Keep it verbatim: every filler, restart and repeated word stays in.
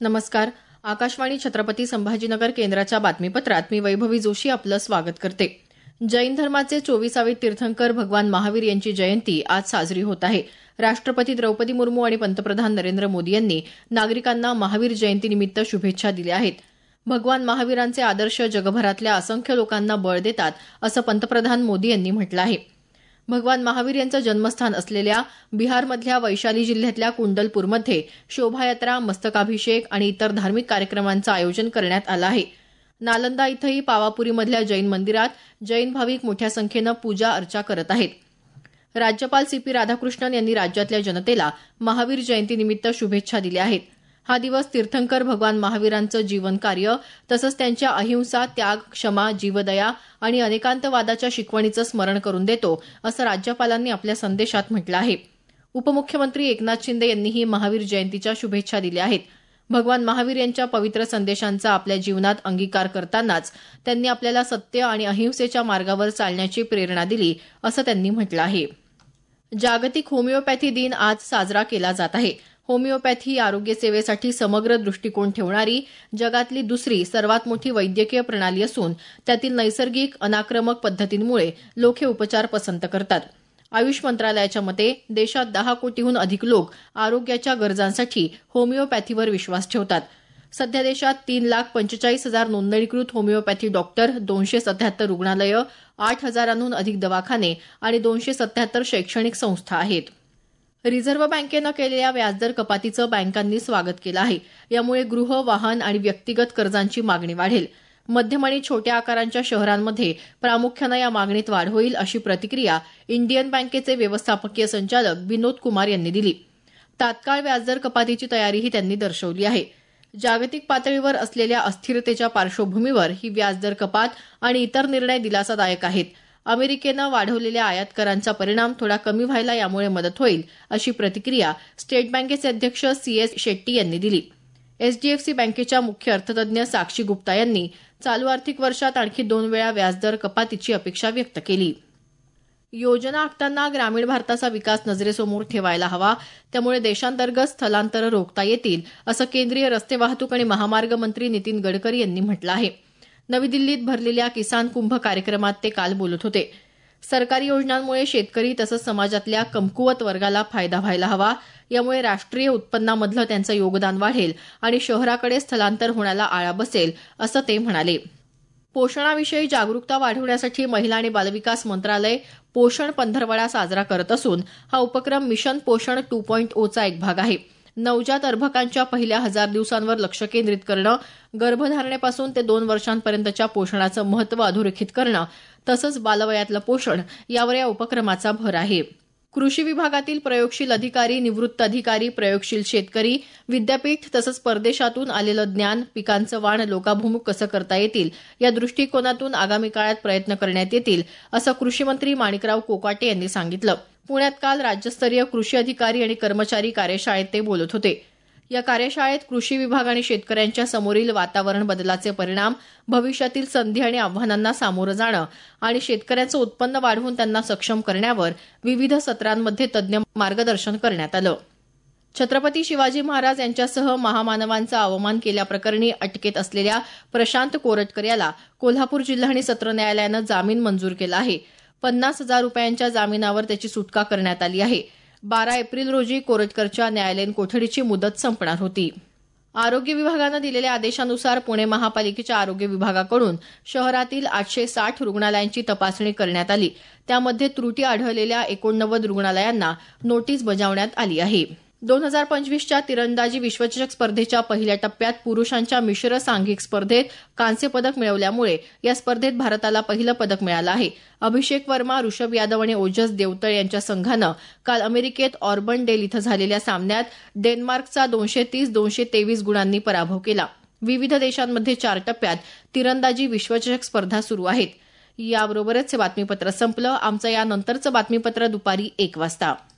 नमस्कार. आकाशवाणी छत्रपती संभाजीनगर केंद्राच्या बातमीपत्रात मी वैभवी जोशी आपलं स्वागत करते. जैन धर्माचे चोवीसावे तीर्थंकर भगवान महावीर यांची जयंती आज साजरी होत आहे. राष्ट्रपती द्रौपदी मुर्मू आणि पंतप्रधान नरेंद्र मोदी यांनी नागरिकांना महावीर जयंतीनिमित्त शुभेच्छा दिल्या आहेत. भगवान महावीरांचे आदर्श जगभरातल्या असंख्य लोकांना बळ देतात, असं पंतप्रधान मोदी यांनी म्हटलं आहे. भगवान महावीर यांचं जन्मस्थान असलेल्या बिहारमधल्या वैशाली जिल्ह्यातल्या कुंडलपूरमध्ये शोभायात्रा, मस्तकाभिषेक आणि इतर धार्मिक कार्यक्रमांचं आयोजन करण्यात आलं आहे. नालंदा इथंही पावापुरीमधल्या जैन मंदिरात जैन भाविक मोठ्या संख्येनं पूजा अर्चा करत आहेत. राज्यपाल सी पी राधाकृष्णन यांनी राज्यातल्या जनतेला महावीर जयंतीनिमित्त शुभेच्छा दिल्या आहेत. हा दिवस तीर्थंकर भगवान महावीरांचं जीवन कार्य तसंच त्यांच्या अहिंसा, त्याग, क्षमा, जीवदया आणि अनेकांतवादाच्या शिकवणीचं स्मरण करून देतो, असं राज्यपालांनी आपल्या संदेशात म्हटलं आहे. उपमुख्यमंत्री एकनाथ शिंदे यांनीही महावीर जयंतीच्या शुभेच्छा दिल्या आहेत. भगवान महावीर यांच्या पवित्र संदेशांचा आपल्या जीवनात अंगीकार करतानाच त्यांनी आपल्याला सत्य आणि अहिंसेच्या मार्गावर चालण्याची प्रेरणा दिली, असं त्यांनी म्हटलं आहे. जागतिक होमिओपॅथी दिन आज साजरा केला जात आहे. होमिओपॅथी ही आरोग्य सेवेसाठी समग्र दृष्टिकोन ठेवणारी जगातली दुसरी सर्वात मोठी वैद्यकीय प्रणाली असून त्यातील नैसर्गिक अनाक्रमक पद्धतींमुळे लोक हे उपचार पसंत करतात. आयुष मंत्रालयाच्या मते देशात दहा कोटीहून अधिक लोक आरोग्याच्या गरजांसाठी होमिओपॅथीवर विश्वास ठेवतात. सध्या देशात तीन लाख पंचेचाळीस हजार नोंदणीकृत होमिओपॅथी डॉक्टर, दोनशे सत्याहत्तर रुग्णालयं, आठ हजारांहून अधिक दवाखाने आणि दोनशे सत्याहत्तर शैक्षणिक संस्था आहेत. रिझर्व्ह बँकेनं केलेल्या व्याजदर कपातीचं बँकांनी स्वागत केलं आहे. यामुळे गृह, वाहन आणि व्यक्तिगत कर्जांची मागणी वाढेल. मध्यम आणि छोट्या आकारांच्या शहरांमध्ये प्रामुख्यानं या मागणीत वाढ होईल, अशी प्रतिक्रिया इंडियन बँकेचे व्यवस्थापकीय संचालक विनोद कुमार यांनी दिली. तात्काळ व्याजदर कपातीची तयारीही त्यांनी दर्शवली आहे. जागतिक पातळीवर असलेल्या अस्थिरतेच्या पार्श्वभूमीवर ही व्याजदर कपात आणि इतर निर्णय दिलासादायक आहेत. अमेरिकेनं वाढवलेल्या आयात करांचा परिणाम थोडा कमी व्हायला यामुळे मदत होईल, अशी प्रतिक्रिया स्टेट बँकेचे अध्यक्ष सी एस शेट्टी यांनी दिली. एचडीएफसी बँकेच्या मुख्य अर्थतज्ञ साक्षी गुप्ता यांनी चालू आर्थिक वर्षात आणखी दोन वेळा व्याजदर कपातीची अपेक्षा व्यक्त केली. योजना आखताना ग्रामीण भारताचा विकास नजरेसमोर ठेवायला हवा, त्यामुळे देशांतर्गत स्थलांतर रोखता येतील, असं केंद्रीय रस्ते वाहतूक आणि महामार्ग मंत्री नितीन गडकरी यांनी म्हटलं आहे. नवी दिल्लीत भरलेल्या किसान कुंभ कार्यक्रमात ते काल बोलत होते. सरकारी योजनांमुळे शेतकरी तसंच समाजातल्या कमकुवत वर्गाला फायदा व्हायला हवा, यामुळे राष्ट्रीय उत्पन्नामधलं त्यांचं योगदान वाढेल आणि शहराकडे स्थलांतर होण्याला आळा बसेल, असं ते म्हणाले. पोषणाविषयी जागरूकता वाढवण्यासाठी महिला आणि बालविकास मंत्रालय पोषण पंधरवडा साजरा करत असून हा उपक्रम मिशन पोषण टू पॉईंट ओचा एक भाग आहे. नवजात अर्भकांच्या पहिल्या हजार दिवसांवर लक्ष केंद्रित करणं, गर्भधारणेपासून ते दोन वर्षांपर्यंतच्या पोषणाचं महत्त्व अधोरेखित करणं तसंच बालवयातलं पोषण यावर या उपक्रमाचा भर आहे. कृषी विभागातील प्रयोगशील अधिकारी, निवृत्त अधिकारी, प्रयोगशील शेतकरी, विद्यापीठ तसंच परदेशातून आलेलं ज्ञान, पिकांचं वाण लोकाभिमुख कसं करता येतील या दृष्टिकोनातून आगामी काळात प्रयत्न करण्यात येतील, असं कृषीमंत्री माणिकराव कोकाटे यांनी सांगितलं. पुण्यात काल राज्यस्तरीय कृषी अधिकारी आणि कर्मचारी कार्यशाळेत ते बोलत होते. या कार्यशाळेत कृषी विभाग आणि शेतकऱ्यांच्या समोरील वातावरण बदलाचे परिणाम, भविष्यातील संधी आणि आव्हानांना सामोरं जाणं आणि शेतकऱ्यांचं उत्पन्न वाढवून त्यांना सक्षम करण्यावर विविध सत्रांमध्ये तज्ज्ञ मार्गदर्शन करण्यात आलं. छत्रपती शिवाजी महाराज यांच्यासह महामानवांचा अवमान केल्याप्रकरणी अटकेत असलेल्या प्रशांत कोरटकर याला कोल्हापूर जिल्हा आणि सत्र न्यायालयानं जामीन मंजूर केला आहे. पन्नास हजार रुपयांच्या जामिनावर त्याची सुटका करण्यात आली आहे. बारा एप्रिल रोजी कोरटकरच्या न्यायालयीन कोठडीची मुदत संपणार होती. आरोग्य विभागानं दिलेल्या आदेशानुसार पुणे महापालिकेच्या आरोग्य विभागाकडून शहरातील आठशे साठ रुग्णालयांची तपासणी करण्यात आली. त्यामध्ये त्रुटी आढळलेल्या एकोणनव्वद रुग्णालयांना नोटीस बजावण्यात आली आहे. दोन हजार पंचवीसच्या तिरंदाजी विश्वचषक स्पर्धेच्या पहिल्या टप्प्यात पुरुषांच्या मिश्र सांघिक स्पर्धेत कांस्य पदक मिळवल्यामुळे या स्पर्धेत भारताला पहिलं पदक मिळालं आहे. अभिषेक वर्मा, ऋषभ यादव आणि ओजस देवतळ यांच्या संघानं काल अमेरिकेत ऑर्बनडेल इथं झालेल्या सामन्यात डेन्मार्कचा दोनशे तीस दोनशे तेवीस गुणांनी पराभव केला. विविध देशांमध्ये चार टप्प्यात तिरंदाजी विश्वचषक स्पर्धा सुरू आहेत. याबरोबरच हे बातमीपत्र संपलं. आमचं यानंतरचं बातमीपत्र दुपारी एक वाजता.